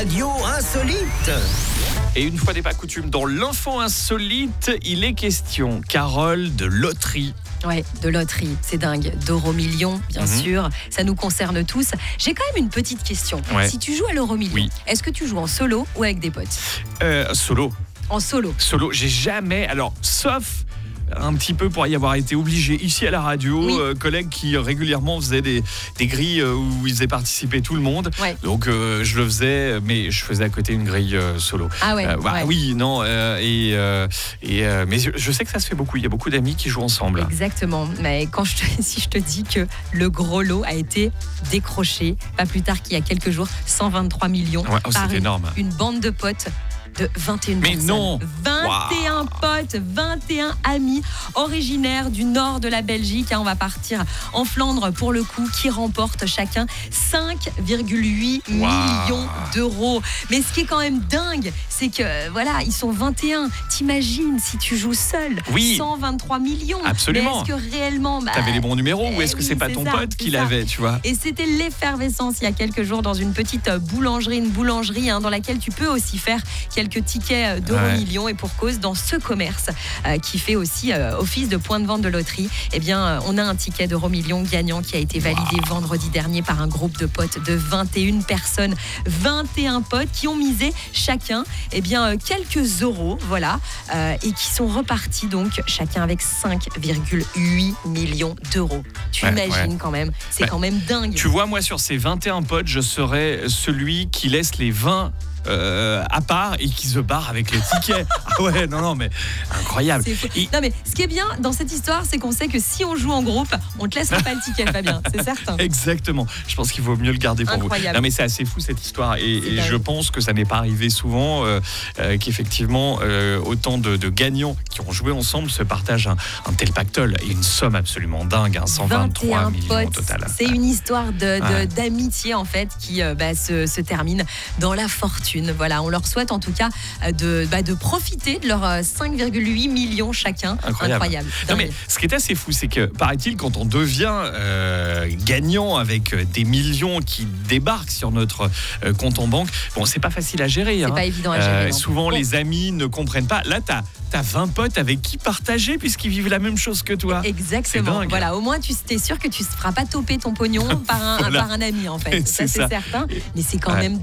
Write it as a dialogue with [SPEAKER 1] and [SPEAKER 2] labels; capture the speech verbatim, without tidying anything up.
[SPEAKER 1] radio insolite.
[SPEAKER 2] Et une fois n'est pas coutume, dans l'info insolite, il est question, Carole, de loterie.
[SPEAKER 3] Ouais, de loterie, c'est dingue. D'euro-million, bien
[SPEAKER 2] Mhm.
[SPEAKER 3] sûr, ça nous concerne tous. J'ai quand même une petite question.
[SPEAKER 2] Ouais.
[SPEAKER 3] Si tu joues à l'euro-million,
[SPEAKER 2] Oui.
[SPEAKER 3] est-ce que tu joues en solo ou avec des potes ?
[SPEAKER 2] Euh, solo.
[SPEAKER 3] En solo.
[SPEAKER 2] Solo, j'ai jamais, alors, sauf un petit peu pour y avoir été obligé ici à la radio,
[SPEAKER 3] Oui.
[SPEAKER 2] euh, collègues qui euh, régulièrement faisaient des, des grilles euh, où ils faisaient participer tout le monde.
[SPEAKER 3] Ouais.
[SPEAKER 2] Donc euh, je le faisais, mais je faisais à côté une grille euh, solo.
[SPEAKER 3] Ah ouais,
[SPEAKER 2] Euh, bah,
[SPEAKER 3] ouais.
[SPEAKER 2] Oui, non, euh, et, euh, et euh, mais je, je sais que ça se fait beaucoup. Il y a beaucoup d'amis qui jouent ensemble.
[SPEAKER 3] Exactement. Mais quand je te, si je te dis que le gros lot a été décroché, pas plus tard qu'il y a quelques jours, cent vingt-trois millions
[SPEAKER 2] Ouais, oh,
[SPEAKER 3] par
[SPEAKER 2] c'est
[SPEAKER 3] une,
[SPEAKER 2] énorme.
[SPEAKER 3] une bande de potes de vingt et une
[SPEAKER 2] Mais
[SPEAKER 3] personnes.
[SPEAKER 2] non.
[SPEAKER 3] vingt et un potes, vingt et un amis originaires du nord de la Belgique. Hein, on va partir en Flandre pour le coup, qui remportent chacun cinq virgule huit
[SPEAKER 2] Wow.
[SPEAKER 3] millions d'euros. Mais ce qui est quand même dingue, c'est que voilà, ils sont vingt et un. T'imagines si tu joues seul,
[SPEAKER 2] Oui.
[SPEAKER 3] cent vingt-trois millions.
[SPEAKER 2] Absolument.
[SPEAKER 3] Mais est-ce que réellement, bah,
[SPEAKER 2] T'avais les bons numéros ou
[SPEAKER 3] eh
[SPEAKER 2] est-ce que
[SPEAKER 3] oui,
[SPEAKER 2] c'est pas
[SPEAKER 3] c'est
[SPEAKER 2] ton
[SPEAKER 3] ça,
[SPEAKER 2] pote qui
[SPEAKER 3] c'est ça.
[SPEAKER 2] l'avait, tu vois?
[SPEAKER 3] Et c'était l'effervescence il y a quelques jours dans une petite boulangerie, une boulangerie hein, dans laquelle tu peux aussi faire quelques tickets d'euro-millions. Et pour cause, dans ce commerce euh, qui fait aussi euh, office de point de vente de loterie, eh bien, euh, on a un ticket d'euro-millions gagnant qui a été validé
[SPEAKER 2] Wow.
[SPEAKER 3] vendredi dernier par un groupe de potes de vingt et une personnes, vingt et un potes qui ont misé chacun eh bien, euh, quelques euros, voilà, euh, et qui sont repartis donc chacun avec cinq virgule huit millions d'euros. Tu
[SPEAKER 2] Ouais,
[SPEAKER 3] imagines
[SPEAKER 2] ouais.
[SPEAKER 3] quand même, c'est
[SPEAKER 2] Bah,
[SPEAKER 3] quand même dingue.
[SPEAKER 2] Tu vois, moi, sur ces vingt et un potes, je serais celui qui laisse les vingt euh, à part et qui se barre avec les tickets. Ah ouais, non, non, mais incroyable.
[SPEAKER 3] C'est fou.
[SPEAKER 2] Et-
[SPEAKER 3] Non mais ce qui est bien dans cette histoire, c'est qu'on sait que si on joue en groupe, on te laissera pas le ticket, Fabien, c'est certain.
[SPEAKER 2] Exactement. Je pense qu'il vaut mieux le garder pour
[SPEAKER 3] Incroyable.
[SPEAKER 2] vous. Non, mais c'est assez fou cette histoire. Et,
[SPEAKER 3] C'est
[SPEAKER 2] et
[SPEAKER 3] dingue.
[SPEAKER 2] je pense que ça n'est pas arrivé souvent, euh, euh, qu'effectivement, euh, autant de, de gagnants qui ont joué ensemble se partagent un, un tel pactole et une somme absolument dingue, hein, cent vingt-trois
[SPEAKER 3] vingt et un
[SPEAKER 2] millions au
[SPEAKER 3] potes.
[SPEAKER 2] total.
[SPEAKER 3] C'est une histoire de, de-
[SPEAKER 2] Ouais.
[SPEAKER 3] d'amitié en fait qui euh, bah, se, se termine dans la fortune. Voilà, on leur souhaite en tout cas euh, de, bah, de profiter de leurs euh, cinq virgule huit millions chacun.
[SPEAKER 2] Incroyable. Non, mais
[SPEAKER 3] Dingue.
[SPEAKER 2] ce qui est assez fou, c'est que, paraît-il, quand on devient euh, gagnant avec euh, des millions qui débarquent sur notre euh, compte en banque, bon, c'est pas facile à gérer.
[SPEAKER 3] C'est
[SPEAKER 2] hein.
[SPEAKER 3] pas évident à
[SPEAKER 2] Euh,
[SPEAKER 3] gérer. non.
[SPEAKER 2] souvent,
[SPEAKER 3] Bon.
[SPEAKER 2] les amis ne comprennent pas. Là, t'as as vingt potes avec qui partager puisqu'ils vivent la même chose que toi. C'est
[SPEAKER 3] Exactement.
[SPEAKER 2] dingue.
[SPEAKER 3] Voilà, au moins tu es sûr que tu ne feras pas toper ton pognon par un,
[SPEAKER 2] Voilà.
[SPEAKER 3] par un ami en fait. Ça
[SPEAKER 2] C'est
[SPEAKER 3] c'est
[SPEAKER 2] ça.
[SPEAKER 3] certain. Mais c'est quand
[SPEAKER 2] Ouais.
[SPEAKER 3] même